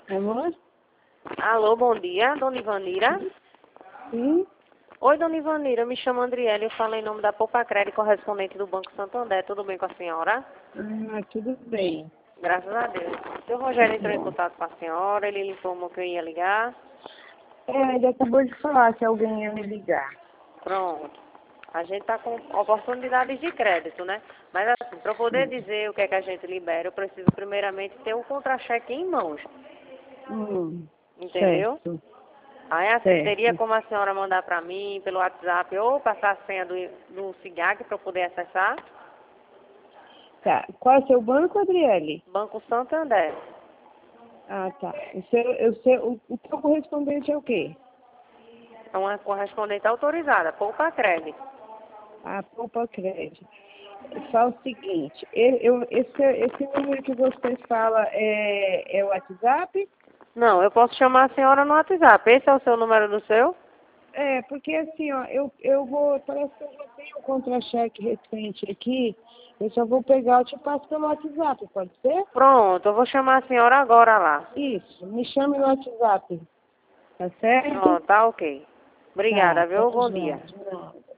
Amor? Alô, bom dia, dona Ivanira. Sim? Oi, dona Ivanira, eu me chamo Andriele, eu falo em nome da Poupa Crédito, correspondente do Banco Santander. Tudo bem com a senhora? Tudo bem. Graças a Deus. O seu Rogério entrou em Bom. contato com a senhora, ele lhe informou que eu ia ligar. Ele acabou de falar que alguém ia me ligar. Pronto. A gente está com oportunidades de crédito, né? Mas assim, para eu poder dizer o que é que a gente libera, eu preciso primeiramente ter o contra-cheque em mãos. Entendeu? Certo, Aí assim, teria certo. como a senhora mandar para mim pelo WhatsApp ou passar a senha do SIGAC para eu poder acessar? Tá. Qual é o seu banco, Adriele? Banco Santander. Ah, tá. O seu correspondente é o quê? É uma correspondente autorizada, Poupa Crédito. A Poupa Crédito. Só o seguinte, esse número que você fala é o WhatsApp? Não, eu posso chamar a senhora no WhatsApp. Esse é o seu número do seu? É, porque assim, ó, eu vou, parece que eu já tenho um contra-cheque recente aqui, eu só vou pegar, eu te passo pelo WhatsApp, pode ser? Pronto, eu vou chamar a senhora agora lá. Isso, me chame no WhatsApp, tá certo? Ó, tá ok. Tá, Obrigada, até viu? Bom já, dia. de nada.